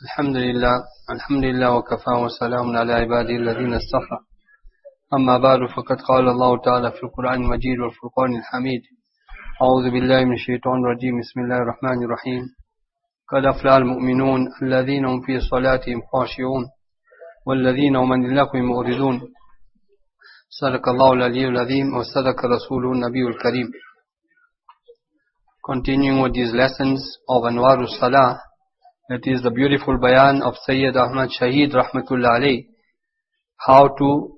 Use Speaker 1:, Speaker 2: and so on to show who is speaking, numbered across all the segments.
Speaker 1: الحمد لله وكفى وسلام على عباده الذين اصطفى أما بعد فقد قال الله تعالى في القرآن المجيد والفرقان الحميد أعوذ بالله من الشيطان الرجيم بسم الله الرحمن الرحيم قد أفلح المؤمنون الذين هم في صلاتهم خاشعون والذين هم عن اللغو معرضون صدق الله العلي العظيم وصدق رسوله النبي الكريم. Continuing with these lessons of Anwarus Salah, it is the beautiful bayan of Sayyid Ahmad Shaheed Rahmatullah Alayh, how to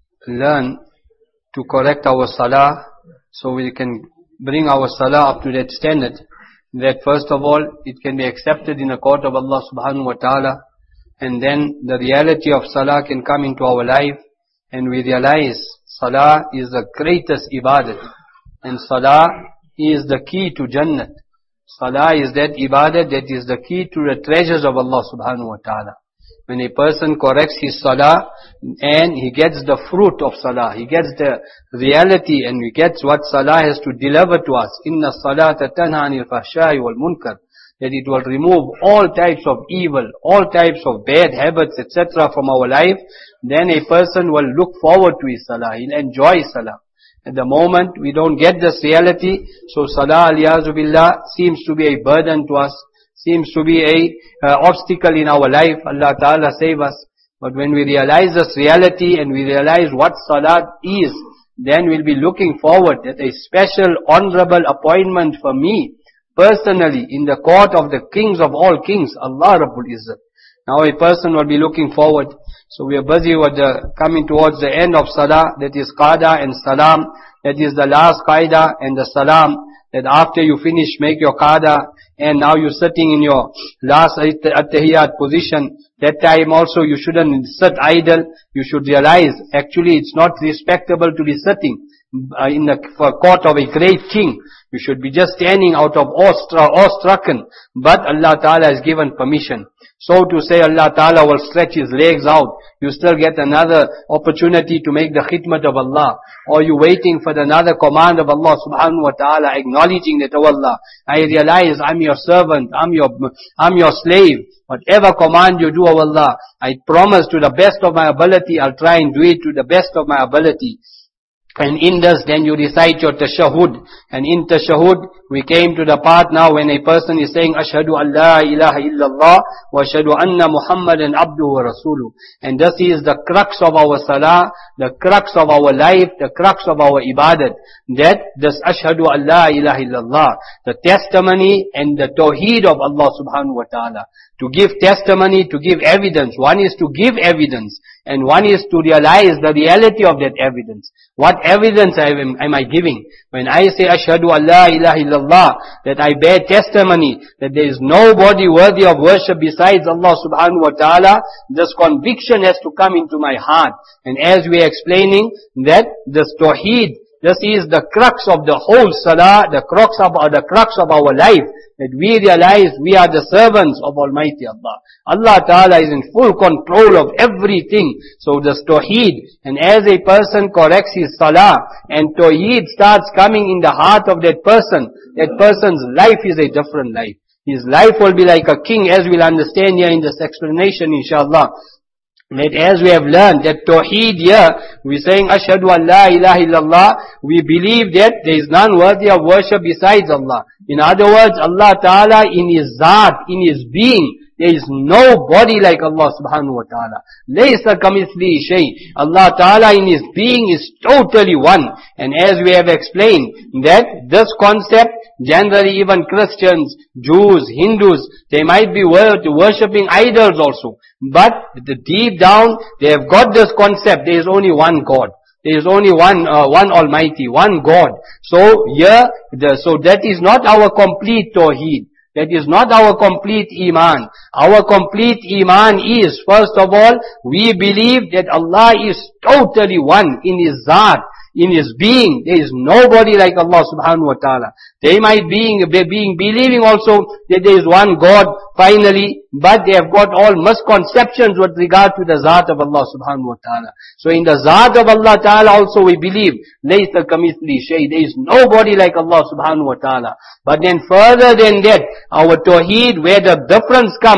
Speaker 1: learn to correct our Salah so we can bring our Salah up to that standard, that first of all it can be accepted in the court of Allah subhanahu wa ta'ala, and then the reality of Salah can come into our life and we realize Salah is the greatest ibadat and Salah is the key to Jannat. Salah is that ibadat that is the key to the treasures of Allah subhanahu wa ta'ala. When a person corrects his salah and he gets the fruit of salah, he gets the reality and he gets what salah has to deliver to us. Inna salata tanha anil fahsha'i wal munkar. That it will remove all types of evil, all types of bad habits, etc. from our life. Then a person will look forward to his salah. He'll enjoy salah. At the moment we don't get this reality, so salah aliyazu billah seems to be a burden to us, seems to be a obstacle in our life. Allah Ta'ala save us. But when we realize this reality and we realize what salah is, then we'll be looking forward that a special honorable appointment for me personally in the court of the kings of all kings, Allah Rabbul Izzat. Now a person will be looking forward. So we are busy with coming towards the end of Salah, that is Qada and Salam, that is the last Qaida and the Salam, that after you finish make your Qada and now you're sitting in your last At-Tahiyyat position, that time also you shouldn't sit idle, you should realize actually it's not respectable to be sitting in the court of a great king. You should be just standing out of awe-stricken, but Allah Ta'ala has given permission. So to say Allah Ta'ala will stretch his legs out, you still get another opportunity to make the khidmat of Allah. Or you waiting for another command of Allah subhanahu wa ta'ala, acknowledging that, oh Allah, I realize I'm your servant, I'm your slave. Whatever command you do, oh Allah, I promise to the best of my ability, I'll try and do it to the best of my ability. And in this, then you recite your tashahud. And in tashahud, we came to the part now when a person is saying, Ashhadu an la ilaha illallah, wa ashhadu anna Muhammadan abduhu wa rasuluh. And this is the crux of our salah, the crux of our life, the crux of our ibadat. That this Ashhadu an la ilaha illallah, the testimony and the tawheed of Allah subhanahu wa ta'ala. To give testimony, to give evidence. One is to give evidence, and one is to realize the reality of that evidence. What evidence am I giving? When I say Ashhadu an la ilaha illallah, that I bear testimony that there is nobody worthy of worship besides Allah subhanahu wa ta'ala, this conviction has to come into my heart. And as we are explaining, that this tawheed, this is the crux of the whole salah, the crux of our life, that we realize we are the servants of Almighty Allah. Allah Ta'ala is in full control of everything. So this tawheed, and as a person corrects his salah, and tawheed starts coming in the heart of that person's life is a different life. His life will be like a king, as we'll understand here in this explanation inshallah. That as we have learned that tawheed here, we're saying Ashhadu an la ilaha illallah, we believe that there is none worthy of worship besides Allah. In other words, Allah Ta'ala in His Zat, in His being, there is nobody like Allah subhanahu wa ta'ala. Laysa kamithlihi shay. Allah Ta'ala in His being is totally one. And as we have explained, that this concept, generally even Christians, Jews, Hindus, they might be worshipping idols also. But deep down, they have got this concept, there is only one God. There is only one Almighty, one God. So here, so that is not our complete tawheed. That is not our complete iman. Our complete iman is, first of all, we believe that Allah is totally one in His Zat, in His being. There is nobody like Allah subhanahu wa ta'ala. They might be believing also that there is one God finally, but they have got all misconceptions with regard to the Zat of Allah subhanahu wa ta'ala. So in the Zat of Allah ta'ala also we believe, laysa kamithli shay, there is nobody like Allah subhanahu wa ta'ala. But then further than that, our tawheed, where the difference comes,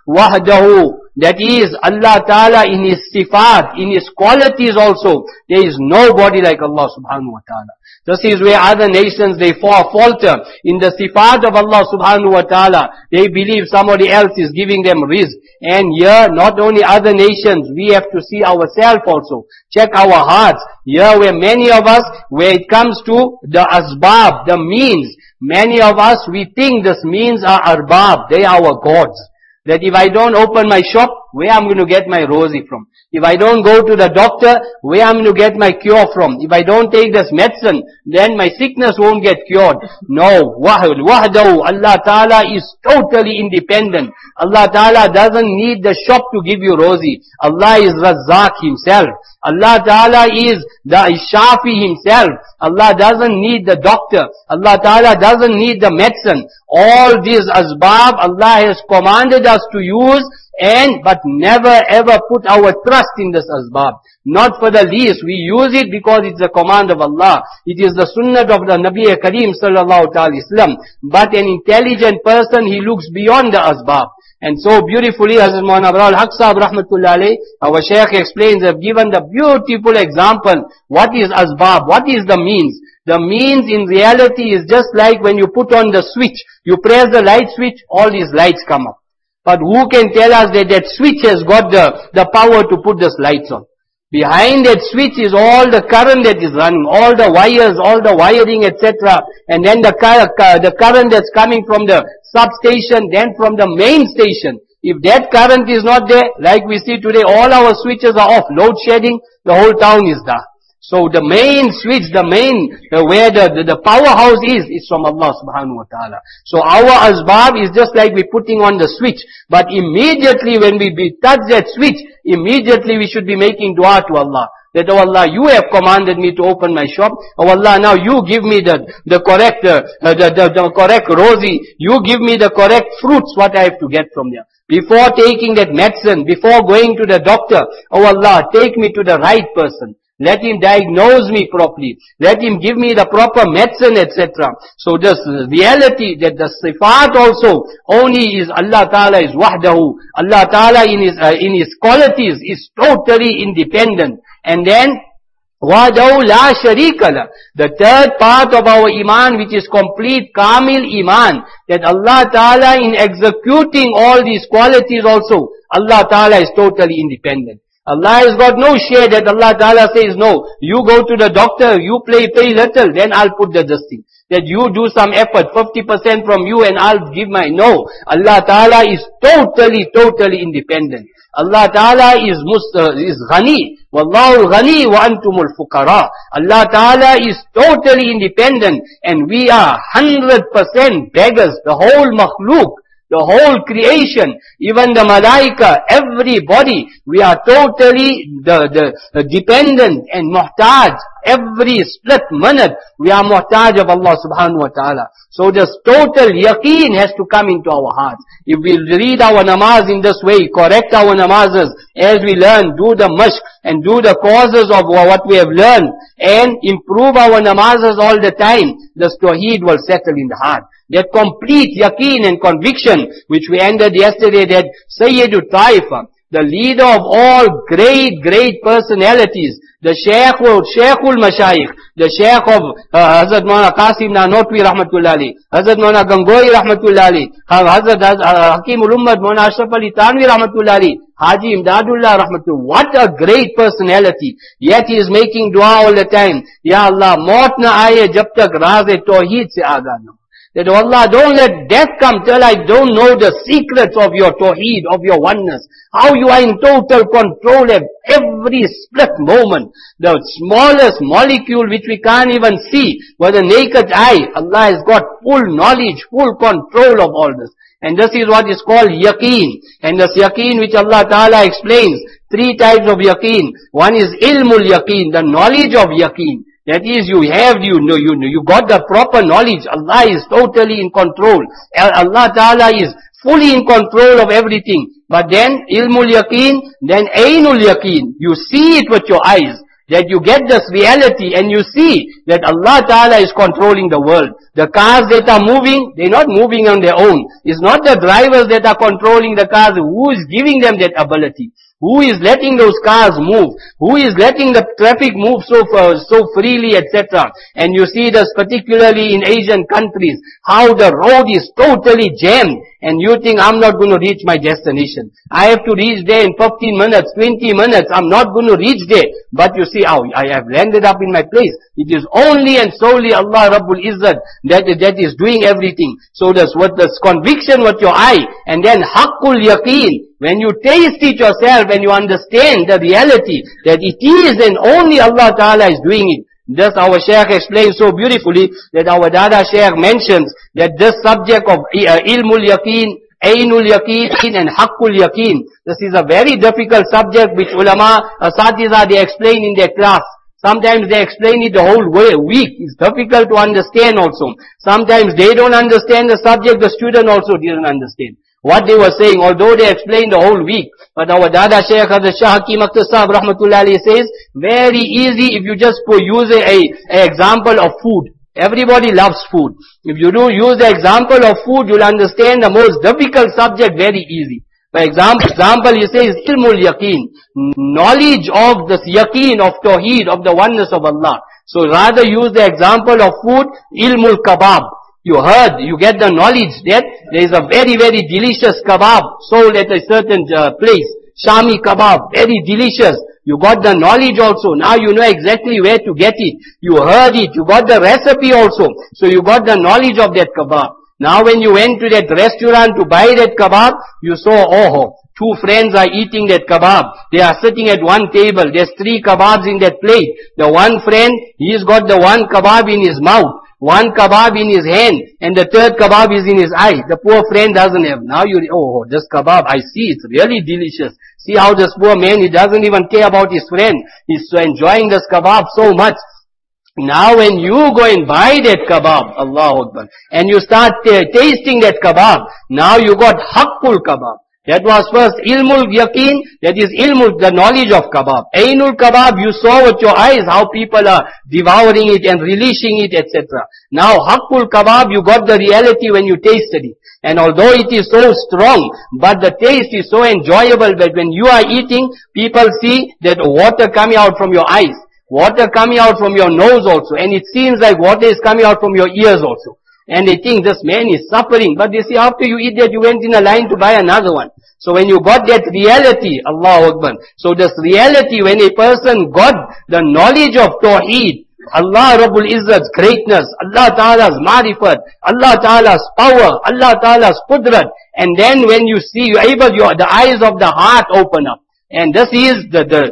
Speaker 1: wahdahu. That is Allah Ta'ala in His sifat, in His qualities also. There is nobody like Allah subhanahu wa ta'ala. This is where other nations, they falter in the sifat of Allah subhanahu wa ta'ala. They believe somebody else is giving them rizq. And here, not only other nations, we have to see ourselves also. Check our hearts. Here where many of us, where it comes to the asbab, the means, many of us, we think this means are arbab, they are our gods. That if I don't open my shop, where I'm going to get my rosy from? If I don't go to the doctor, where I'm going to get my cure from? If I don't take this medicine, then my sickness won't get cured. No, wahdahu, Allah Ta'ala is totally independent. Allah Ta'ala doesn't need the shop to give you rosy. Allah is Razzaq Himself. Allah Ta'ala is the Shafi Himself. Allah doesn't need the doctor. Allah Ta'ala doesn't need the medicine. All these asbab Allah has commanded us to use, but never ever put our trust in this asbab. Not for the least. We use it because it's the command of Allah. It is the sunnah of the Nabi Kareem sallallahu alaihi wasallam. But an intelligent person, he looks beyond the asbab. And so beautifully, Hazrat Maulana Abrar al-Haq Sahib rahmatullah alayh, our Shaykh explains, have given the beautiful example. What is asbab? What is the means? The means in reality is just like when you put on the switch. You press the light switch, all these lights come up. But who can tell us that that switch has got the power to put these lights on? Behind that switch is all the current that is running, all the wires, all the wiring, etc. And then the current that's coming from the substation, then from the main station. If that current is not there, like we see today, all our switches are off, load shedding, the whole town is dark. So the main switch, where the powerhouse is from Allah subhanahu wa ta'ala. So our asbab is just like we're putting on the switch. But immediately when we touch that switch, immediately we should be making dua to Allah. That, oh Allah, you have commanded me to open my shop. Oh Allah, now you give me the correct rosy. You give me the correct fruits, what I have to get from there. Before taking that medicine, before going to the doctor, oh Allah, take me to the right person. Let him diagnose me properly. Let him give me the proper medicine, etc. So this reality that the sifat also only is Allah Ta'ala is wahdahu. Allah Ta'ala in His qualities is totally independent. And then, wahdahu la sharika la. The third part of our iman, which is complete kamil iman, that Allah Ta'ala in executing all these qualities also, Allah Ta'ala is totally independent. Allah has got no share that Allah Ta'ala says, no, you go to the doctor, you pay little, then I'll put this thing. That you do some effort, 50% from you and I'll give my, no. Allah Ta'ala is totally independent. Allah Ta'ala is ghani. Wallahu ghani wa antumul fuqara. Allah Ta'ala is totally independent and we are 100% beggars, the whole makhluk. The whole creation, even the malaika, everybody, we are totally the dependent and muhtaj. Every split minute, we are muhtaj of Allah subhanahu wa ta'ala. So this total yaqeen has to come into our hearts. If we read our namaz in this way, correct our namazes as we learn, do the mashq and do the causes of what we have learned and improve our namazes all the time, this tawheed will settle in the heart. That complete yaqeen and conviction, which we ended yesterday, that Sayyidul Taifa, the leader of all great personalities, the Shaykhul Mashayikh, the Shaykh of Hazrat Maulana Qasim Nanotwi rahmatullahi, Hazrat Maulana Gangoi rahmatullahi, Hazrat Hakimul Ummad Maulana Ashraf Ali Tanvi rahmatullahi, Haji Imdadullah rahmatullahi. What a great personality. Yet he is making dua all the time. Ya Allah, maut na aaye jab tak raaz-e tawheed se aaga na. That Allah, don't let death come till I don't know the secrets of your tawheed, of your oneness. How you are in total control of every split moment. The smallest molecule which we can't even see with the naked eye. Allah has got full knowledge, full control of all this. And this is what is called yaqeen. And this yaqeen which Allah Ta'ala explains, 3 types of yaqeen. One is ilmul yaqeen, the knowledge of yaqeen. That is, you got the proper knowledge. Allah is totally in control. Allah Ta'ala is fully in control of everything. But then, ilmul yaqeen, then ainul yaqeen. You see it with your eyes.
Speaker 2: that you get this reality and you see that Allah Ta'ala is controlling the world. The cars that are moving, they're not moving on their own. It's not the drivers that are controlling the cars. Who is giving them that ability? Who is letting those cars move? Who is letting the traffic move so freely, etc.? And you see this particularly in Asian countries, how the road is totally jammed. And you think, I'm not going to reach my destination. I have to reach there in 15 minutes, 20 minutes. I'm not going to reach there. But you see, oh, I have landed up in my place. It is only and solely Allah Rabbul Izzat that is doing everything. So this conviction with your eye, and then haqqul yaqeen. When you taste it yourself and you understand the reality that it is and only Allah Ta'ala is doing it. Thus our Shaykh explains so beautifully that our Dada Shaykh mentions that this subject of ilmul yaqeen, ainul yaqeen and haqqul yaqeen, this is a very difficult subject which ulama, asatiza, they explain in their class. Sometimes they explain it the whole week. It's difficult to understand also. Sometimes they don't understand the subject, the student also didn't understand what they were saying, although they explained the whole week. But our Dada Shaykh Hazrat Shah Hakim Akhtar Sahib Rahmatullah Alayhi says, very easy if you just use an example of food. Everybody loves food. If you do use the example of food, you'll understand the most difficult subject very easy. For example, he says, ilmul yaqeen, knowledge of this yaqeen, of tawheed, of the oneness of Allah. So rather use the example of food, ilmul kabab. You heard, you get the knowledge that there is a very, very delicious kebab sold at a certain place. Shami kebab, very delicious. You got the knowledge also. Now you know exactly where to get it. You heard it. You got the recipe also. So you got the knowledge of that kebab. Now when you went to that restaurant to buy that kebab, you saw, oh, two friends are eating that kebab. They are sitting at one table. There's 3 kebabs in that plate. The one friend, he's got the one kebab in his mouth, one kebab in his hand, and the third kebab is in his eye. The poor friend doesn't have. Now you, oh, this kebab, I see, it's really delicious. See how this poor man, he doesn't even care about his friend. He's so enjoying this kebab so much. Now when you go and buy that kebab, Allahu Akbar, and you start tasting that kebab, now you got haqqul kebab. That was first ilmul yaqeen, that is ilmul, the knowledge of kebab. Ainul kebab, you saw with your eyes how people are devouring it and relishing it, etc. Now haqqul kebab, you got the reality when you tasted it. And although it is so strong, but the taste is so enjoyable that when you are eating, people see that water coming out from your eyes, water coming out from your nose also, and it seems like water is coming out from your ears also. And they think this man is suffering. But they see after you eat that, you went in a line to buy another one. So when you got that reality, Allahu Akbar. So this reality, when a person got the knowledge of Tawheed, Allah Rabbul Izzat's greatness, Allah Ta'ala's marifat, Allah Ta'ala's power, Allah Ta'ala's qudrat. And then when you see, you're able, the eyes of the heart open up. And this is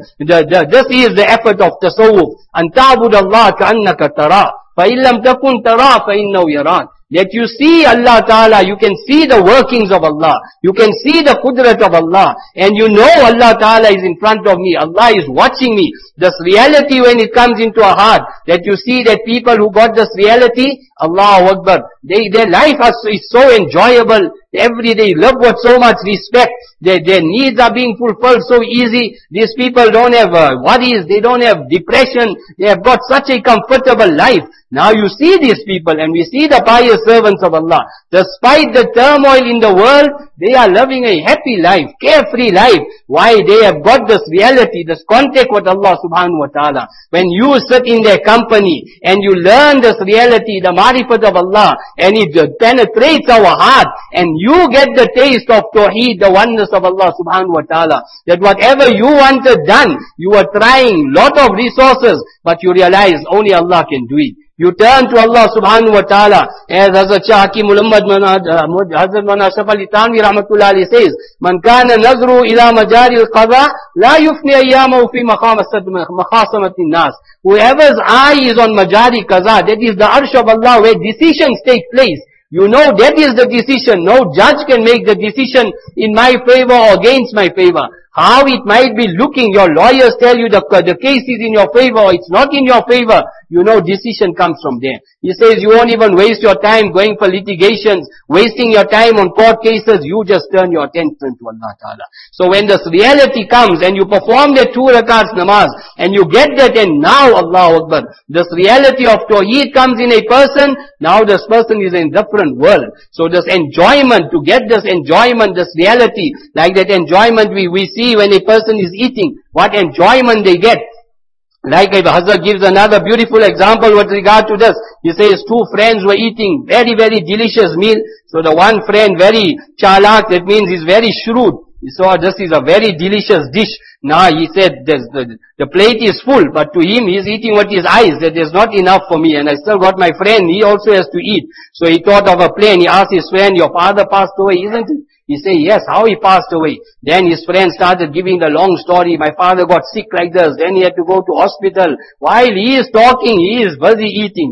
Speaker 2: this is the effort of tasawwuf. An ta'bud Allah ka'annaka tara. فَإِن لَمْ تَكُنْ تَرَى فَإِنَّهُ يَرَاكَ. That you see Allah Ta'ala, you can see the workings of Allah, you can see the qudrat of Allah, and you know Allah Ta'ala is in front of me, Allah is watching me. This reality when it comes into our heart, that you see that people who got this reality, Allahu Akbar, their life is so enjoyable, every day live with so much respect, their needs are being fulfilled so easy. These people don't have worries, they don't have depression, they have got such a comfortable life. Now you see these people, and we see the pious servants of Allah, despite the turmoil in the world, they are living a happy life, carefree life. Why? They have got this reality, this contact with Allah subhanahu wa ta'ala. When you sit in their company, and you learn this reality, the marifat of Allah, and it penetrates our heart, and you get the taste of Tawheed, the oneness of Allah subhanahu wa ta'ala, that whatever you wanted done, you were trying lot of resources, but you realize only Allah can do it. You turn to Allah subhanahu wa ta'ala, as Hazrat Shah Hakim Muhammad Hazrat Mana Ashraf Ali Thanvi Rahmatullah Ali says, Man kana nazru ila majari al-qadha, la yufni ayyamahu fi makhasamati nas. Whoever's eye is on majari qaza, that is the arsh of Allah, where decisions take place. You know that is the decision. No judge can make the decision in my favor or against my favor. How it might be looking, your lawyers tell you the case is in your favor or it's not in your favor. You know decision comes from there. He says you won't even waste your time going for litigations, wasting your time on court cases. You just turn your attention to Allah Ta'ala. So when this reality comes and you perform the 2 rakats namaz and you get that, and now Allahu Akbar, this reality of Tawheed comes in a person, now this person is in a different world. So this enjoyment, to get this enjoyment, this reality, like that enjoyment we see when a person is eating, what enjoyment they get. Like Hazrat gives another beautiful example with regard to this. He says 2 friends were eating very, very delicious meal. So the one friend very chalak, that means he's very shrewd. He saw this is a very delicious dish. Now he said the plate is full, but to him he's eating with his eyes, that there's not enough for me, and I still got my friend, he also has to eat. So he thought of a plan. He asked his friend, your father passed away, isn't it? He said, yes, how he passed away? Then his friend started giving the long story. My father got sick like this. Then he had to go to hospital. While he is talking, he is busy eating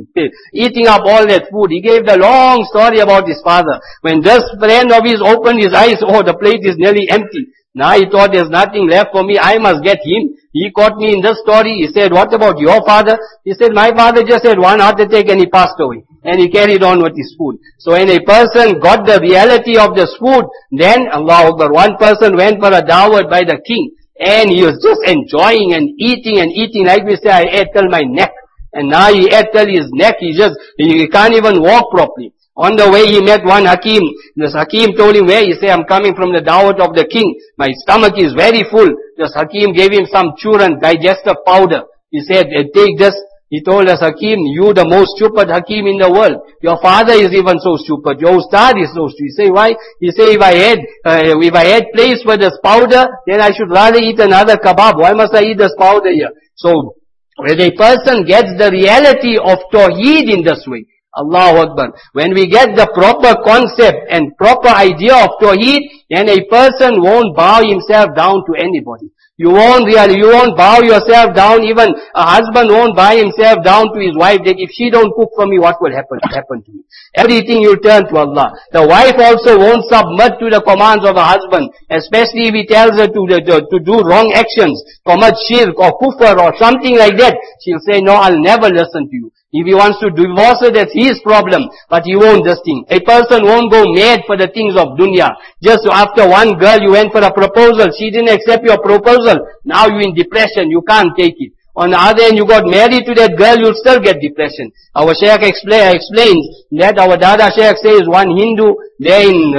Speaker 2: up all that food. He gave the long story about his father. When this friend of his opened his eyes, oh, the plate is nearly empty. Now he thought there's nothing left for me. I must get him. He caught me in this story. He said, what about your father? He said, my father just had 1 heart attack and he passed away. And he carried on with his food. So when a person got the reality of this food, then Allahu Akbar, one person went for a dawah by the king. And he was just enjoying and eating. Like we say, I ate till my neck. And now he ate till his neck. He can't even walk properly. On the way he met one Hakim. This Hakim told him, where? He said, I'm coming from the dawah of the king. My stomach is very full. This Hakim gave him some churn, digestive powder. He said, take this. He told us, Hakim, you the most stupid Hakim in the world. Your father is even so stupid. Your ustad is so stupid. He say, why? He say, if I had place for this powder, then I should rather eat another kebab. Why must I eat this powder here? So, when a person gets the reality of Tawheed in this way, Allahu Akbar. When we get the proper concept and proper idea of Tawheed, then a person won't bow himself down to anybody. You won't bow yourself down. Even a husband won't bow himself down to his wife, that if she don't cook for me, what will happen to me? Everything you turn to Allah. The wife also won't submit to the commands of a husband, especially if he tells her to do wrong actions, commit shirk or kufr or something like that. She'll say, no, I'll never listen to you. If he wants to divorce her, that's his problem. But he won't this thing. A person won't go mad for the things of dunya. Just after one girl, you went for a proposal. She didn't accept your proposal. Now you're in depression. You can't take it. On the other hand, you got married to that girl, you'll still get depression. Our Shaykh explains that our Dada Shaykh says one Hindu there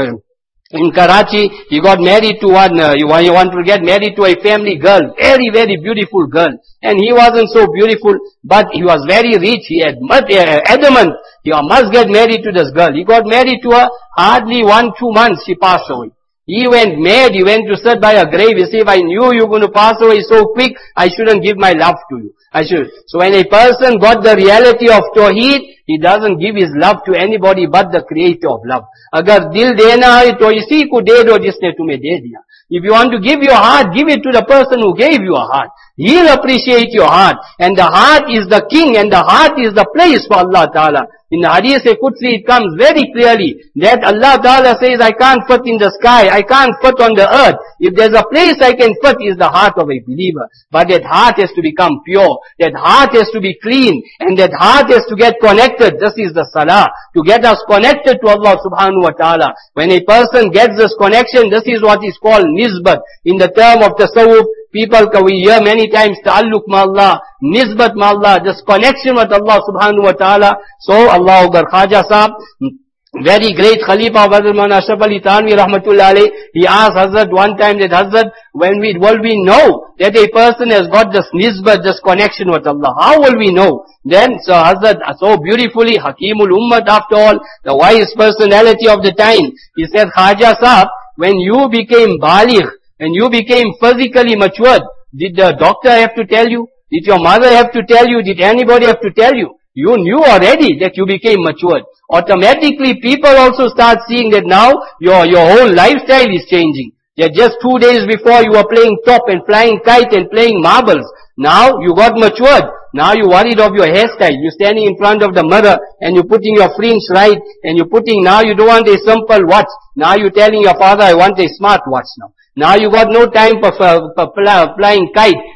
Speaker 2: in Karachi, he got married to he wanted to get married to a family girl, very, very beautiful girl. And he wasn't so beautiful, but he was very rich. He had adamant, he must get married to this girl. He got married to her, hardly 1-2 months, she passed away. He went mad, he went to sit by a grave. He said, if I knew you were going to pass away so quick, I shouldn't give my love to you. So when a person got the reality of Tawheed, he doesn't give his love to anybody but the creator of love. Agar dil dena hai to isi ko de do jisne tumhe de diya. If you want to give your heart, give it to the person who gave you a heart. He'll appreciate your heart. And the heart is the king and the heart is the place for Allah Ta'ala. In the Hadith Qudsi, it comes very clearly that Allah Ta'ala says, I can't fit in the sky, I can't fit on the earth. If there's a place I can fit, is the heart of a believer. But that heart has to become pure. That heart has to be clean. And that heart has to get connected. This is the salah. To get us connected to Allah Subhanahu Wa Ta'ala. When a person gets this connection, this is what is called nisbat. In the term of tasawwuf, people, we hear many times, ta'alluq ma'Allah, nisbat ma'Allah, this connection with Allah Subhanahu Wa Ta'ala. So, Allah Akbar, Khaja Sahab, very great Khalifa of Hazrat Maulana Ashraf Ali Thanvi Rahmatullah Alayh, he asked Hazrat one time that, Hazrat, will we know that a person has got this nisbat, this connection with Allah? How will we know? Then, so Hazrat, so beautifully, Hakimul Ummat after all, the wise personality of the time, he said, Khaja Sahab, when you became baligh, when you became physically matured, did the doctor have to tell you? Did your mother have to tell you? Did anybody have to tell you? You knew already that you became matured. Automatically people also start seeing that now your whole lifestyle is changing. That just 2 days before you were playing top and flying kite and playing marbles. Now you got matured. Now you worried of your hairstyle. You're standing in front of the mirror and you're putting your fringe right and now you don't want a simple watch. Now you're telling your father, I want a smart watch now. Now you got no time for flying kite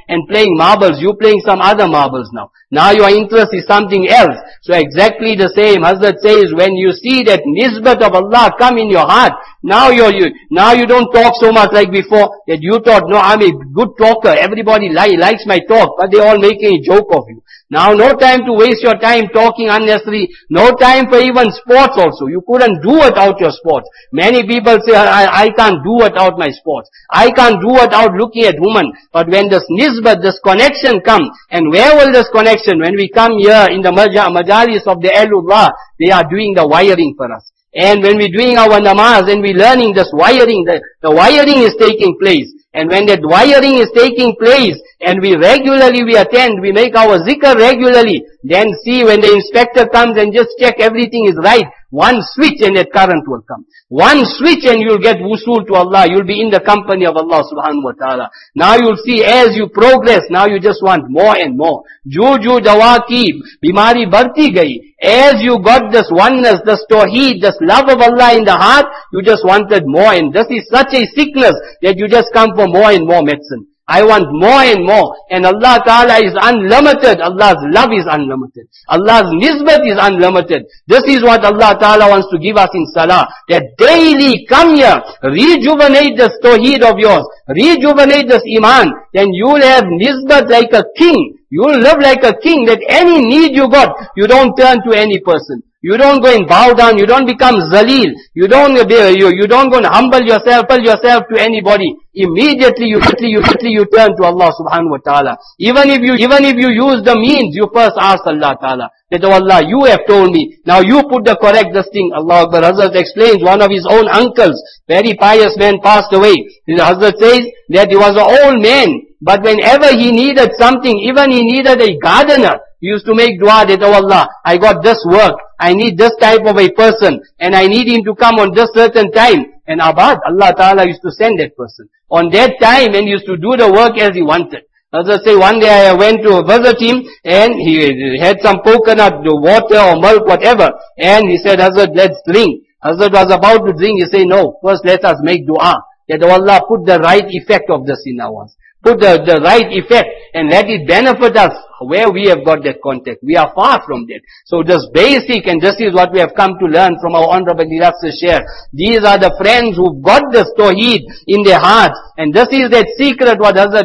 Speaker 2: and playing marbles. You playing some other marbles now. Now your interest is something else. So exactly the same. Hazrat says, when you see that nisbat of Allah come in your heart, now you don't talk so much like before, that you thought, no, I'm a good talker. Everybody likes my talk, but they all making a joke of you. Now no time to waste your time talking unnecessary. No time for even sports also. You couldn't do without your sports. Many people say, I can't do without my sports. I can't do without looking at women. But when this nisbat, this connection comes, and where will this connection? When we come here in the majalis of the Ahlullah, they are doing the wiring for us. And when we're doing our namaz and we're learning this wiring, the wiring is taking place. And when that wiring is taking place, and we attend, we make our zikr regularly, then see when the inspector comes and just check everything is right, one switch and that current will come. One switch and you'll get wusul to Allah. You'll be in the company of Allah subhanahu wa ta'ala. Now you'll see as you progress, now you just want more and more. Ju dawa ki bimari barti gayi. As you got this oneness, this tawheed, this love of Allah in the heart, you just wanted more, and this is such a sickness that you just come for more and more medicine. I want more and more. And Allah Ta'ala is unlimited. Allah's love is unlimited. Allah's nisbat is unlimited. This is what Allah Ta'ala wants to give us in salah. That daily come here, rejuvenate this tawheed of yours, rejuvenate this iman, then you'll have nisbat like a king. You'll live like a king, that any need you got, you don't turn to any person. You don't go and bow down, you don't become zaleel, you don't go and humble yourself to anybody. Immediately you turn to Allah subhanahu wa ta'ala. Even if you use the means, you first ask Allah ta'ala, that oh Allah, you have told me, now you put the correct this thing. Allah Akbar. Hazrat explains, one of his own uncles, very pious man, passed away. Hazrat says that he was an old man, but whenever he needed something, even he needed a gardener, he used to make dua that, oh Allah, I got this work, I need this type of a person, and I need him to come on this certain time. And Abad, Allah Ta'ala used to send that person on that time, and he used to do the work as he wanted. Hazrat say, one day I went to visit him, and he had some coconut water or milk, whatever, and he said, Hazrat, let's drink. Hazrat was about to drink, he said, no, first let us make dua, that oh Allah, put the right effect of this in our ones. Put the right effect and let it benefit us where we have got that contact. We are far from that. So this basic, and this is what we have come to learn from our Honorable Nirafsa Share. These are the friends who've got this tawheed in their hearts. And this is that secret what Hazrat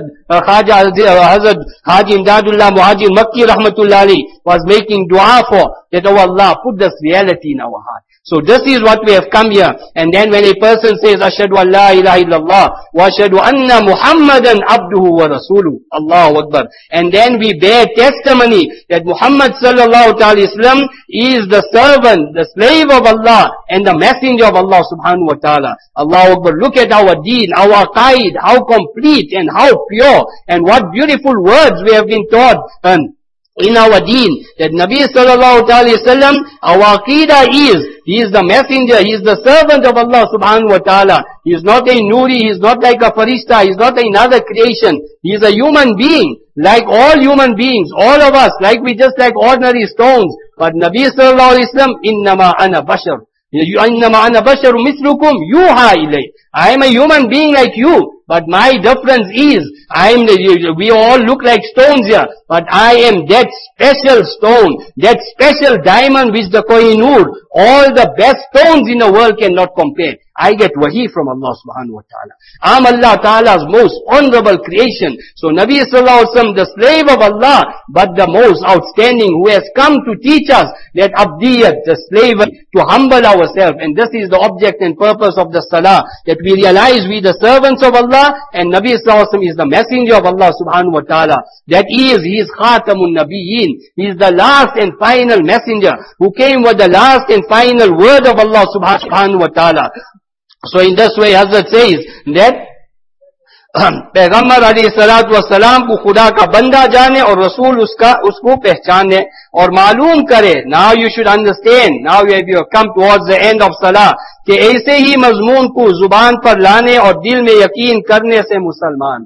Speaker 2: Haji Imdadullah Muhajir Makki Rahmatullah Ali was making dua for. That oh Allah, put this reality in our heart. So this is what we have come here. And then when a person says, Ashhadu an la ilaha illallah, wa ashhadu anna Muhammadan abduhu wa rasuluhu, Allahu Akbar. And then we bear testimony that Muhammad sallallahu alaihi wasallam is the servant, the slave of Allah, and the messenger of Allah subhanahu wa ta'ala. Allahu Akbar. Look at our deen, our aqaid, how complete and how pure, and what beautiful words we have been taught. In our deen, that Nabi sallallahu alaihi wasallam, our aqidah is, he is the messenger, he is the servant of Allah subhanahu wa ta'ala. He is not a nuri, he is not like a farishta, he is not another creation. He is a human being, like all human beings, all of us, like ordinary stones. But Nabi sallallahu alaihi wasallam, innama ana bashar. Innama ana basharu mislukum yuha ilay. I am a human being like you. But my difference is, we all look like stones here, but I am that special stone, that special diamond which the Kohinoor, all the best stones in the world cannot compare. I get wahi from Allah subhanahu wa ta'ala. I'm Allah ta'ala's most honorable creation. So Nabi sallallahu alaihi wasallam, the slave of Allah, but the most outstanding, who has come to teach us that abdiyat, the slave, to humble ourselves. And this is the object and purpose of the salah, that we realize we the servants of Allah, and Nabi sallallahu alaihi wasallam is the messenger of Allah subhanahu wa ta'ala. That he is Khatamun Nabiyyin. He is the last and final messenger, who came with the last and final word of Allah subhanahu wa ta'ala. So in this way Hazrat says that पैगम्बर अलैहिस्सलातु वस्सलाम को खुदा का बंदा जाने और रसूल उसको पहचाने और मालूम करे. Now you should understand, now we have come towards the end of salah, कि ऐसे ही मजमून को जुबान पर लाने और दिल में यकीन करने से मुसलमान.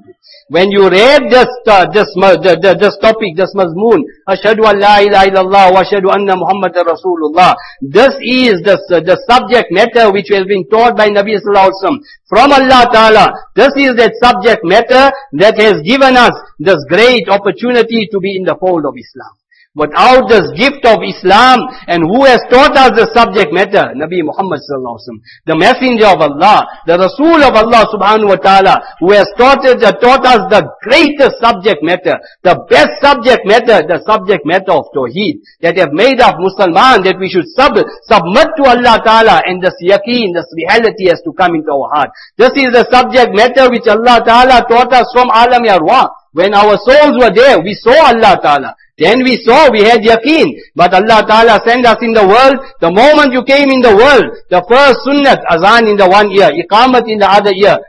Speaker 2: when you read this topic, this mazmoon, Ashhadu an la ilaha illallah wa ashhadu anna Muhammadar Rasulullah. This is the subject matter which has been taught by Nabi sallallahu alaihi wasallam from Allah Ta'ala. This is that subject matter that has given us this great opportunity to be in the fold of Islam. Without this gift of Islam, and who has taught us the subject matter? Nabi Muhammad sallallahu alaihi wasallam, the messenger of Allah, the Rasul of Allah subhanahu wa ta'ala, who has taught us the greatest subject matter, the best subject matter, the subject matter of Tawheed, that have made of Musliman, that we should submit to Allah Ta'ala, and this yaqeen, this reality has to come into our heart. This is the subject matter which Allah Ta'ala taught us from Alam Arwah. When our souls were there, we saw Allah Ta'ala. Then we had yaqeen. But Allah Ta'ala sent us in the world. The moment you came in the world, the first sunnat, azan in the one ear, iqamat in the other ear,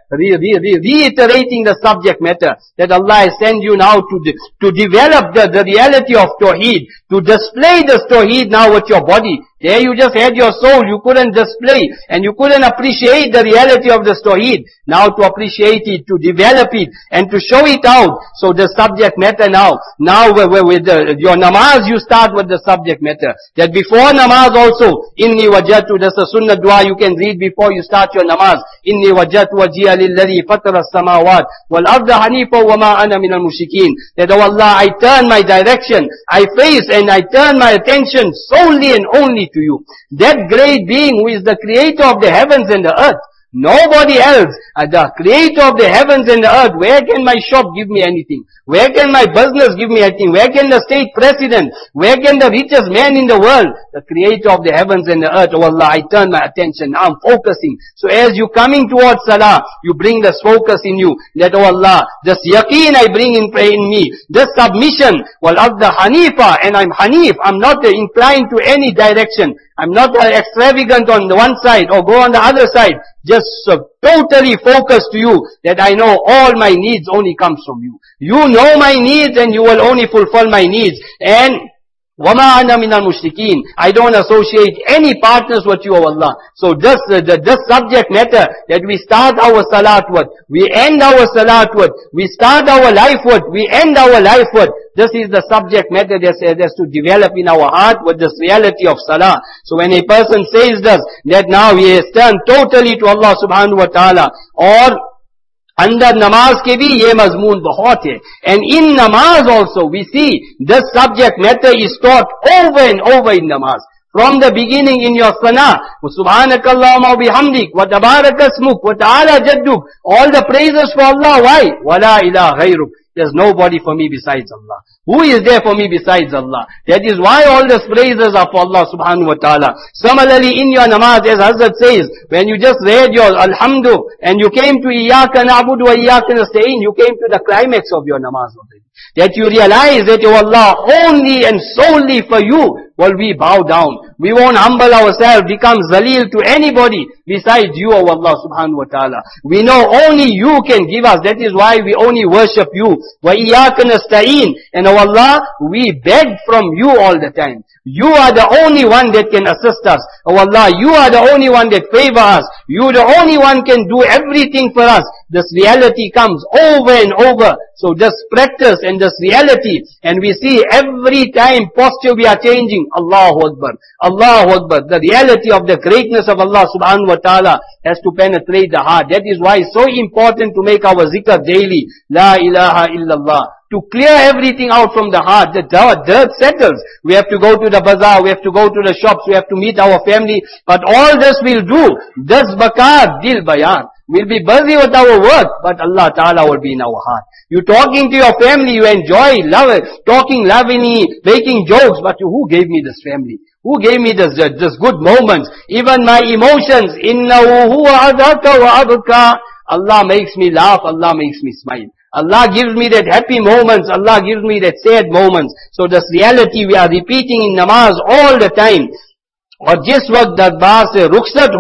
Speaker 2: reiterating the subject matter, that Allah has sent you now to develop the reality of Tawheed, to display this Tawheed now with your body. There you just had your soul, you couldn't display, and you couldn't appreciate the reality of this Tawheed. Now to appreciate it, to develop it, and to show it out. So the subject matter now with your namaz, you start with the subject matter. That before namaz also, inni wajjahtu, that's a sunnah dua you can read before you start your namaz. Inni wajjahtu wajhiya lilladhi fatara as-samawat wal arda hanifa wa ma ana minal mushrikeen. That, oh Allah, I turn my direction, I face and I turn my attention solely and only to you. That great being who is the creator of the heavens and the earth. Nobody else. The creator of the heavens and the earth. Where can my shop give me anything? Where can my business give me anything? Where can the state president? Where can the richest man in the world? The creator of the heavens and the earth. Oh Allah, I turn my attention. Now I'm focusing. So as you coming towards salah, you bring this focus in you. That, oh Allah, this yaqeen I bring in me. This submission. Wal abda hanifa. And I'm hanif. I'm not inclined to any direction. I'm not extravagant on the one side or go on the other side. Just totally focused to you, that I know all my needs only comes from you. You know my needs and you will only fulfill my needs. And وَمَا أَنَا مِنَ الْمُشْرِكِينَ, I don't associate any partners with you, O Allah. So this subject matter that we start our salat with, we end our salat with, we start our life with, we end our life with, this is the subject matter that has to develop in our heart with this reality of salah. So when a person says this, that now he has turned totally to Allah subhanahu wa ta'ala, or अंदर नमाज के भी ये मजमून बहुत है. And in namaz also we see this subject matter is taught over and over in namaz. From the beginning in your sana, Subhanakallahumma bihamdik, wa tabaraka ismuk, wa ta'ala jadduk, all the praises for Allah. Why? Wala ilaha ghayruk. There's nobody for me besides Allah. Who is there for me besides Allah? That is why all these praises are for Allah subhanahu wa ta'ala. Similarly, in your namaz, as Hazrat says, when you just read your alhamdu, and you came to Iyaka na'budu wa Iyaka nasta'in, you came to the climax of your namaz already. That you realize that, oh Allah, only and solely for you will we bow down. We won't humble ourselves, become zaleel to anybody besides you, O Allah subhanahu wa ta'ala. We know only you can give us. That is why we only worship you. Wa iyyaka nasta'in. And O Allah, we beg from you all the time. You are the only one that can assist us. O Allah, you are the only one that favor us. You the only one can do everything for us. This reality comes over and over. So this practice and this reality, and we see every time posture we are changing. Allahu Akbar. Allahu Akbar. The reality of the greatness of Allah subhanahu wa ta'ala has to penetrate the heart. That is why it's so important to make our zikr daily. La ilaha illallah. To clear everything out from the heart. The dirt settles. We have to go to the bazaar. We have to go to the shops. We have to meet our family. But all this we'll do. This bakar dil bayan. We'll be busy with our work, but Allah Ta'ala will be in our heart. You talking to your family, you enjoy, love it, talking lovingly, making jokes, but who gave me this family? Who gave me this good moments? Even my emotions, innahu huwa adhaka wa abka. Allah makes me laugh, Allah makes me smile. Allah gives me that happy moments, Allah gives me that sad moments. So this reality we are repeating in namaz all the time. और जिस वक्त दरबार से रुखसत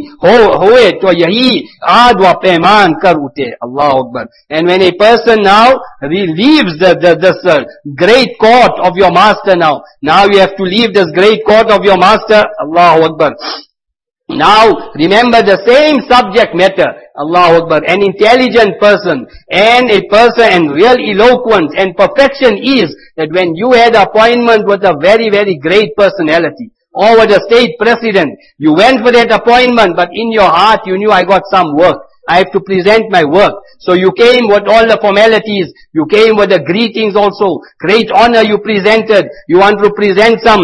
Speaker 2: हुए तो यही आद व पैमान कर उठे. Allahu Akbar. And when a person now leaves this great court of your master now you have to leave this great court of your master. Allahu Akbar. Now, remember the same subject matter. Allahu Akbar. An intelligent person and a person and real eloquence and perfection is that when you had appointment with a very, very great personality or with a state president, you went for that appointment, but in your heart you knew I got some work. I have to present my work. So you came with all the formalities. You came with the greetings also. Great honor you presented. You want to present some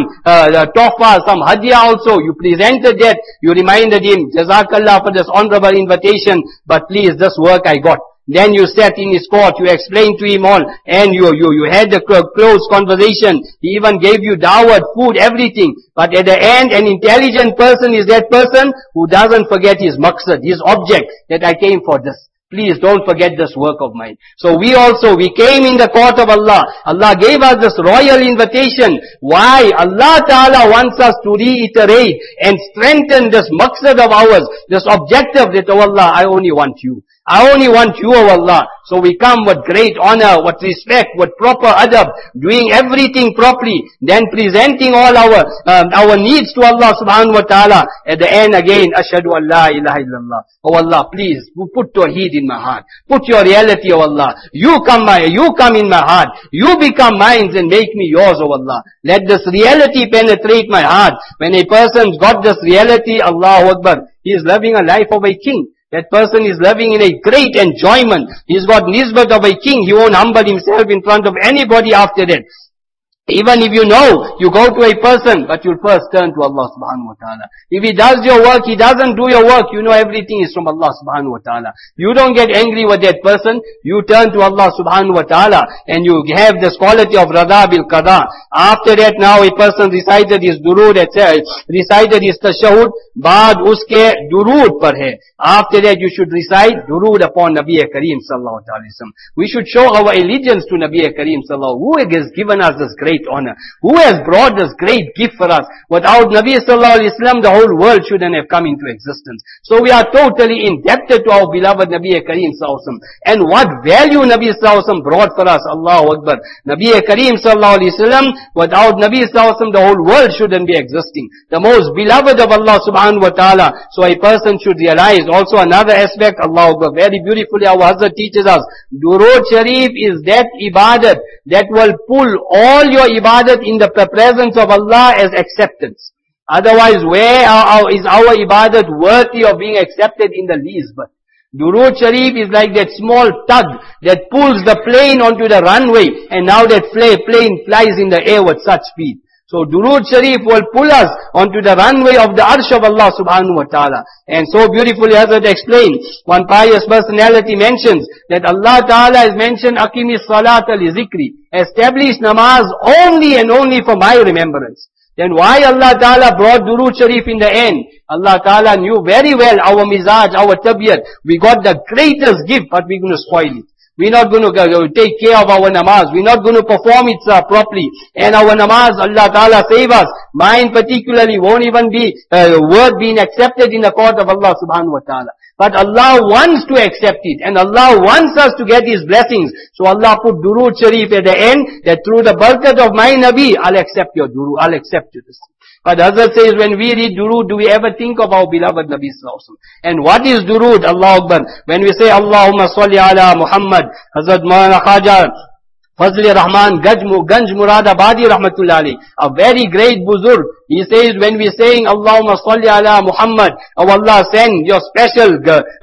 Speaker 2: tohfa, some hadiah also. You presented that. You reminded him, Jazakallah for this honorable invitation. But please, this work I got. Then you sat in his court, you explained to him all, and you had the close conversation. He even gave you dawat, food, everything. But at the end, an intelligent person is that person who doesn't forget his maqsad, his object, that I came for this. Please don't forget this work of mine. So we came in the court of Allah. Allah gave us this royal invitation. Why? Allah Ta'ala wants us to reiterate and strengthen this maqsad of ours, this objective that, oh Allah, I only want you. I only want you, O Allah. So we come with great honor, with respect, with proper adab, doing everything properly, then presenting all our needs to Allah subhanahu wa ta'ala. At the end again, Ashhadu an la ilaha illallah. Oh Allah, please, put tawheed in my heart. Put your reality, O Allah. You come in my heart. You become mine and make me yours, O Allah. Let this reality penetrate my heart. When a person's got this reality, Allahu Akbar, he is living a life of a king. That person is living in a great enjoyment. He's got nisbat of a king. He won't humble himself in front of anybody after that. Even if you know, you go to a person, but you'll first turn to Allah subhanahu wa ta'ala. If he does your work, he doesn't do your work, you know everything is from Allah subhanahu wa ta'ala. You don't get angry with that person, you turn to Allah subhanahu wa ta'ala, and you have this quality of radha bil qada. After that, now a person recited his durood, recited his tashahud, baad uske durood par hai. After that, you should recite durood upon Nabi Kareem sallallahu alaihi wasallam. We should show our allegiance to Nabi Kareem sallallahu. Who has given us this great honor? Who has brought this great gift for us? Without Nabi sallallahu alaihi wasallam, the whole world shouldn't have come into existence. So we are totally indebted to our beloved Nabi Kareem sallallahu alaihi wasallam. And what value Nabi sallallahu alaihi wasallam brought for us? Allahu Akbar. Nabi Kareem sallallahu alaihi wasallam, without Nabi sallallahu alaihi wasallam, the whole world shouldn't be existing. The most beloved of Allah subhanahu wa ta'ala. So a person should realize also another aspect, Allahu Akbar, very beautifully our Hazrat teaches us, Durood Sharif is that ibadat that will pull all your ibadat in the presence of Allah as acceptance. Otherwise, where is our ibadat worthy of being accepted in the least? But Durood Sharif is like that small tug that pulls the plane onto the runway, and now that plane flies in the air with such speed. So Durood Sharif will pull us onto the runway of the arsh of Allah subhanahu wa ta'ala. And so beautifully Hazrat explained, one pious personality mentions that Allah ta'ala has mentioned, Aqimis salata li zikri, establish namaz only and only for my remembrance. Then why Allah ta'ala brought Durood Sharif in the end? Allah ta'ala knew very well our mizaj, our tabiyat. We got the greatest gift, but we're going to spoil it. We're not going to take care of our namaz. We're not going to perform it properly. And our namaz, Allah Ta'ala save us. Mine particularly won't even be worth being accepted in the court of Allah Subhanahu Wa Ta'ala. But Allah wants to accept it. And Allah wants us to get His blessings. So Allah put Durood Sharif at the end, that through the barakat of my Nabi, I'll accept your Durood. I'll accept this. But Hazrat says, when we read Durood, do we ever think of our beloved Nabi Sallallahu Alaihi Wasallam? And what is Durood? Allahu Akbar. When we say, Allahumma salli ala Muhammad, Hazrat Maulana Khaja Fazli Rahman Ganj Muradabadi Rahmatullah alayhi, a very great buzurg. He says, when we saying Allahumma salli ala Muhammad, oh Allah, send your special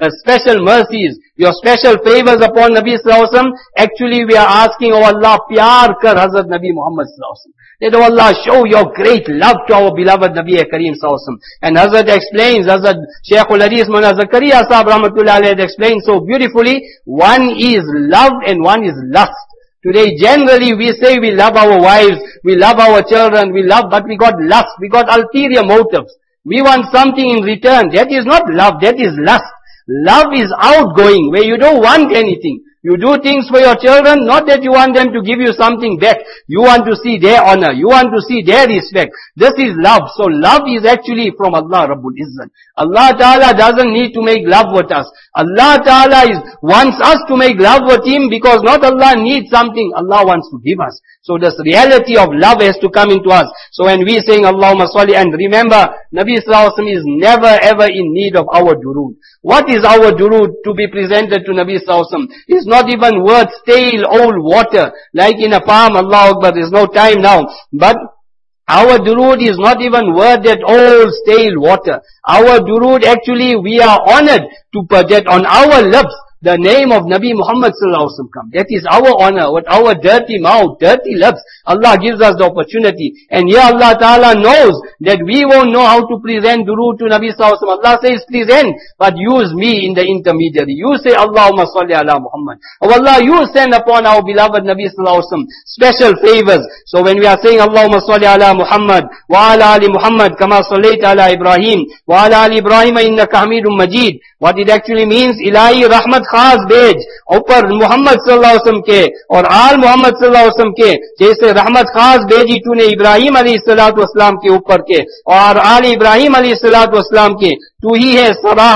Speaker 2: mercies, your special favors upon Nabi Sallallahu Alaihi Wasallam. Actually we are asking, oh Allah, pyar kar Hazrat Nabi Muhammad Sallallahu Alaihi Wasallam. That, oh Allah, show your great love to our beloved Nabi Kareem Sallallahu Alaihi Wasallam. And Hazrat explains, Hazrat Shaykhul Hadith Maulana Zakaria Sahib Rahmatullah alayhi explains so beautifully, one is love and one is lust. Today, generally, we say we love our wives, we love our children, but we got lust, we got ulterior motives. We want something in return. That is not love, that is lust. Love is outgoing, where you don't want anything. You do things for your children, not that you want them to give you something back. You want to see their honor. You want to see their respect. This is love. So love is actually from Allah Rabbul Izzat. Allah Ta'ala doesn't need to make love with us. Allah Ta'ala wants us to make love with Him because not Allah needs something. Allah wants to give us. So this reality of love has to come into us. So when we saying Allahumma salli, and remember, Nabi Sallallahu Alaihi Wasallam is never ever in need of our durood. What is our durood to be presented to Nabi Sallallahu Alaihi Wasallam? It's not even worth stale old water. Like in a palm, Allah Akbar, there's no time now. But our durood is not even worth that old stale water. Our durood actually, we are honored to put that on our lips. The name of Nabi Muhammad sallallahu alaihi wasallam come. That is our honor. With our dirty mouth, dirty lips, Allah gives us the opportunity. And here Allah Ta'ala knows that we won't know how to present durood to Nabi sallallahu alaihi wasallam. Allah says present, but use me in the intermediary. You say Allahumma salli ala Muhammad. Oh Allah, you send upon our beloved Nabi sallallahu alaihi wasallam special favors. So when we are saying Allahumma salli ala Muhammad wa ala ali Muhammad kama sallaita ala Ibrahim wa ala ali Ibrahim innaka Hamidum Majid, what it actually means, Ilahi Rahmat खास भेज ऊपर मोहम्मद सल्लल्लाहु अलैहि वसल्लम के और आल मोहम्मद सल्लल्लाहु अलैहि वसल्लम के, जैसे रहमत खास भेजी तूने इब्राहिम अलैहिस्सलातु वस्सलाम के ऊपर के और आल इब्राहिम अलैहिस्सलातु वस्सलाम के, तू ही है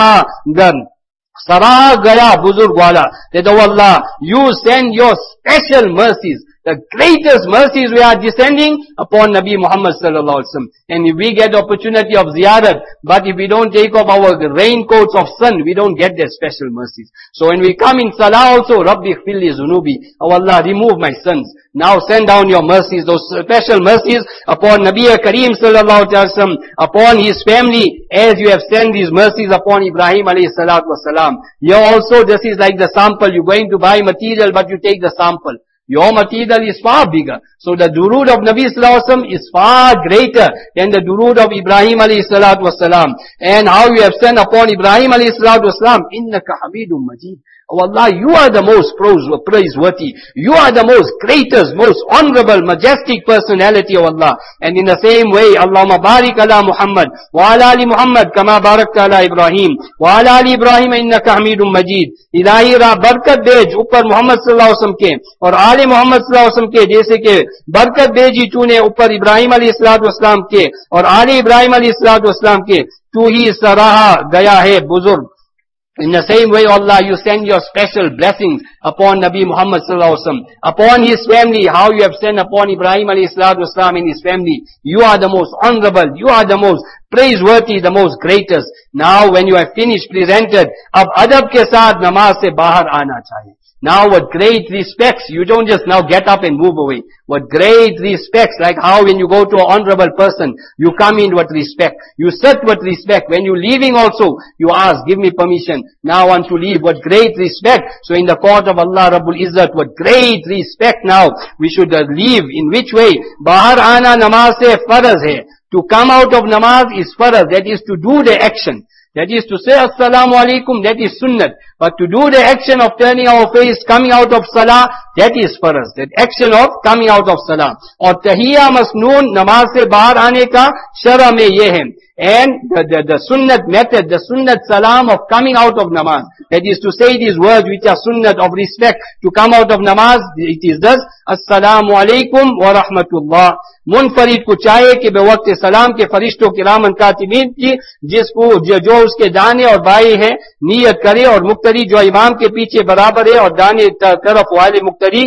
Speaker 2: सराहा गया बुजुर्ग वाला. That oh Allah, you send your special mercies. The greatest mercies we are descending upon Nabi Muhammad sallallahu alaihi wasallam. And if we get the opportunity of ziyarat, but if we don't take off our raincoats of sun, we don't get their special mercies. So when we come in salah also, Rabbi ighfirli zunubi, oh Allah, remove my sins. Now send down your mercies, those special mercies upon Nabi Kareem sallallahu alaihi wasallam, upon his family, as you have sent these mercies upon Ibrahim alayhi salatu wasalam. Here also, this is like the sample. You're going to buy material, but you take the sample. Your material is far bigger. So the durood of Nabi sallallahu alaihi wasallam is far greater than the durood of Ibrahim alayhi salatu wasalam. And how you have sent upon Ibrahim alayhi salatu wasalam, innaka Hamidum Majid. Oh Allah, you are the most praiseworthy. You are the most greatest, most honorable, majestic personality of Allah. And in the same way, Allahumma barik ala Muhammad wa ala ali Muhammad kama barakta ala Ibrahim wa ala ali Ibrahim innaka Hamidum Majid. Ilahi ra barkat bhej upar Muhammad sallallahu alaihi wasallam ke और आले मोहम्मद सल्लल्लाहु अलैहि वसल्लम के, जैसे कि बरकत भेजी तूने ऊपर इब्राहिम अलैहिस्सलातु वस्सलाम के और आले इब्राहिम अलैहिस्सलातु वस्सलाम के, तू ही सराहा गया है बुजुर्ग. In the same way, Allah, you send your special blessings upon Nabi Muhammad sallallahu alaihi wasallam, upon his family, how you have sent upon Ibrahim alaihissalatu wasalam and his family. You are the most honorable, you are the most praiseworthy, the most greatest. Now when you have finished presented, ab adab ke saath namaz se bahar aana chahiye. Now with great respects, you don't just now get up and move away. With great respects, like how when you go to an honorable person, you come in with respect. You sit with respect. When you're leaving also, you ask, give me permission. Now I want to leave with great respect. So in the court of Allah Rabbul Izzat, with great respect now, we should leave. In which way? Bahar ana namaz se faraz hai. To come out of namaz is faraz. That is to do the action. That is to say Assalamu alaikum, that is sunnat. But to do the action of turning our face, coming out of salah, that is for us. That action of coming out of salah. Or tahiyya masnoon, namaz se bahar aane ka shara mein ye hai. And the sunnat method, the sunnat salam of coming out of namaz. That is to say these words which are sunnat of respect to come out of namaz. It is thus, Assalamu alaikum wa rahmatullah. मुनफरिद को चाहे कि बेवक्त सलाम के फरिश्तों किरामन कातिबीन की जिसको जो उसके दाने और बाएं है नियत करे और मुक्तरी जो इमाम के पीछे बराबर है और दाने तरफ वाले मुक्तरी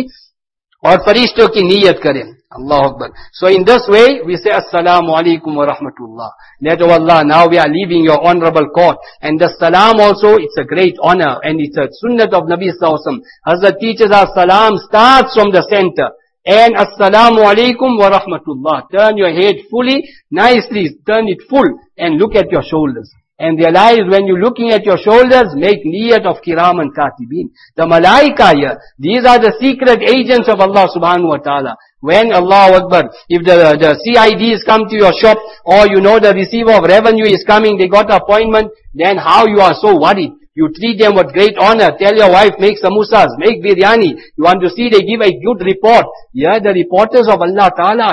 Speaker 2: और फरिश्तों की नियत करे. Allahu Akbar. So in this way we say Assalamu alaikum wa rahmatullah. Let of Allah, now we are leaving your honorable court, and the salam also, it's a great honor and it's a sunnat of Nabi sallallahu alaihi wasallam. Hazrat teaches us salam starts from the center. And Assalamu alaikum wa rahmatullah. Turn your head fully, nicely, turn it full and look at your shoulders. And realize when you're looking at your shoulders, make niyat of kiram and katibin. The malaika here, these are the secret agents of Allah subhanahu wa ta'ala. When Allah Akbar, if the CIDs come to your shop, or you know the receiver of revenue is coming, they got an appointment, then how you are so worried. You treat them with great honor. Tell your wife, make samosas, make biryani. You want to see they give a good report. Yeah, the reporters of Allah Ta'ala are here.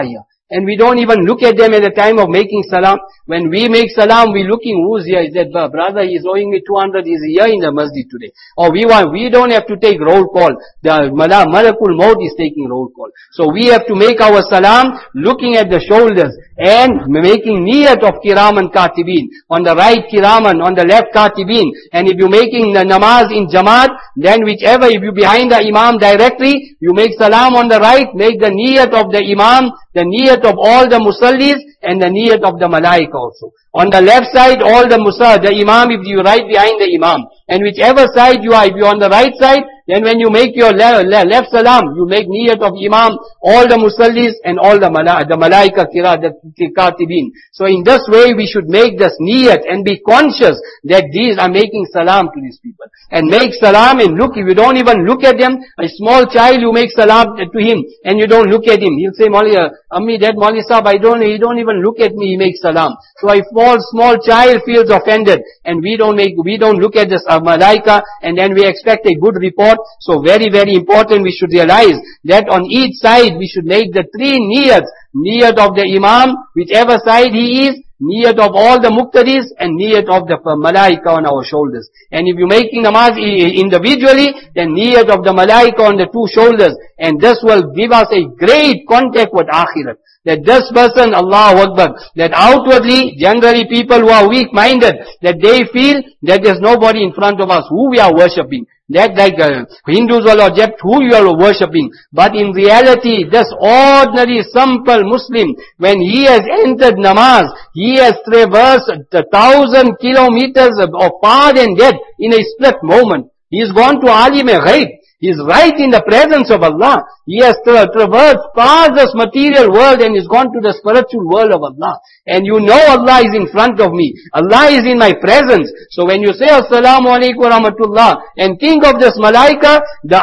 Speaker 2: And we don't even look at them at the time of making salam. When we make salam, we're looking who's here. Is that brother, he's owing me 200, he's here in the masjid today. Or we don't have to take roll call. The Malakul Maut is taking roll call. So we have to make our salam looking at the shoulders and making niyat of kiraman katibin. On the right kiraman, on the left katibin. And if you're making the namaz in jamaat, then whichever, if you're behind the imam directly, you make salam on the right, make the niyat of the imam, the niyat of all the musallis, and the niyat of the malaika also. On the left side, all the imam, if you right behind the imam. And whichever side you are, if you're on the right side, then when you make your left salam, you make niyat of imam, all the musallis, and all the malaika the katibin. So in this way, we should make this niyat and be conscious that these are making salam to these people. And make salam and look, if you don't even look at them, a small child, you make salam to him, and you don't look at him. He'll say, Ammi, Dad, Mauli Sahab, he don't even look at me, he makes salam. So a small child feels offended, and we don't look at this malaika, and then we expect a good report. So very, very important, we should realize that on each side, we should make the three niyats. Niyat of the imam, whichever side he is, niyat of all the muqtadis, and niyat of the malaika on our shoulders. And if you're making namaz individually, then niyat of the malaika on the two shoulders. And this will give us a great contact with akhirat. That this person, Allahu Akbar, that outwardly, generally people who are weak-minded, that they feel that there's nobody in front of us who we are worshipping. That like Hindus will object who you are worshipping. But in reality, this ordinary, simple Muslim, when he has entered namaz, he has traversed 1,000 kilometers of far and dead in a split moment. He has gone to Alim-e-Ghaib. He is right in the presence of Allah. He has traversed past this material world and is gone to the spiritual world of Allah. And you know Allah is in front of me. Allah is in my presence. So when you say Assalamu alaikum wa rahmatullah and think of this malaika, the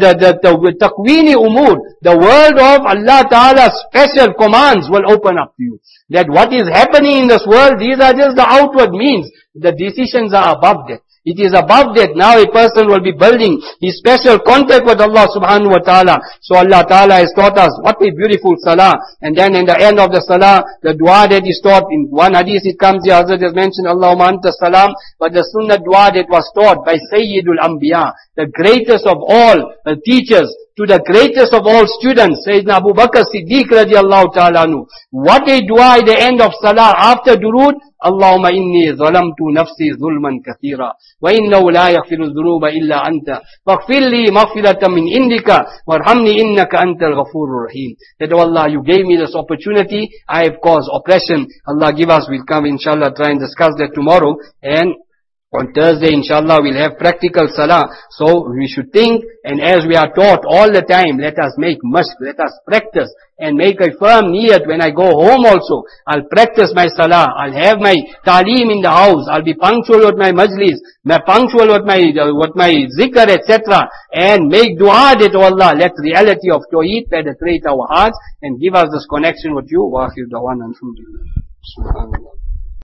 Speaker 2: taqweeni umur, the world of Allah Ta'ala's special commands will open up to you. That what is happening in this world, these are just the outward means. The decisions are above that. It is above that. Now a person will be building his special contact with Allah subhanahu wa ta'ala. So Allah ta'ala has taught us what a beautiful salah. And then in the end of the salah, the dua that is taught, in one hadith it comes here, Hazrat has mentioned Allahumma anta salam, but the sunnah dua that was taught by Sayyidul Anbiya, the greatest of all teachers, to the greatest of all students, Sayyidina Abu Bakr Siddiq radiallahu ta'ala anhu. What a dua at the end of salah after durood, Allahumma inni zalamtu nafsi zulman kathira, wa innahu la yaghfiru dhunuba illa anta, faghfir li maghfiratan min indika, warhamni innaka antal ghafurur rahim. That oh Allah, you gave me this opportunity, I have caused oppression. Allah give us, we'll come inshallah, try and discuss that tomorrow. And on Thursday, inshallah, we'll have practical salah. So we should think, and as we are taught all the time, let us make mashq, let us practice, and make a firm niyat when I go home also. I'll practice my salah, I'll have my taaleem in the house, I'll be punctual with my majlis, punctual with my zikr, etc. And make dua that, oh Allah, let reality of Tawheed penetrate our hearts, and give us this connection with you. Wa akhir dawana alhamdulillah. Subhanallah.